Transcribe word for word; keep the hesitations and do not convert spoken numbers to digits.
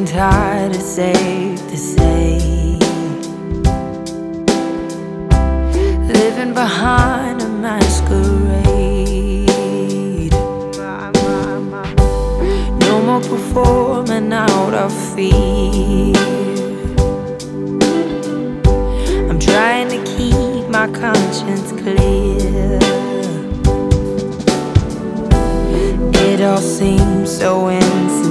tired, it's safe to say. Living behind a masquerade. No more performing out of fear. I'm trying to keep my conscience clear. It all seems so insincere.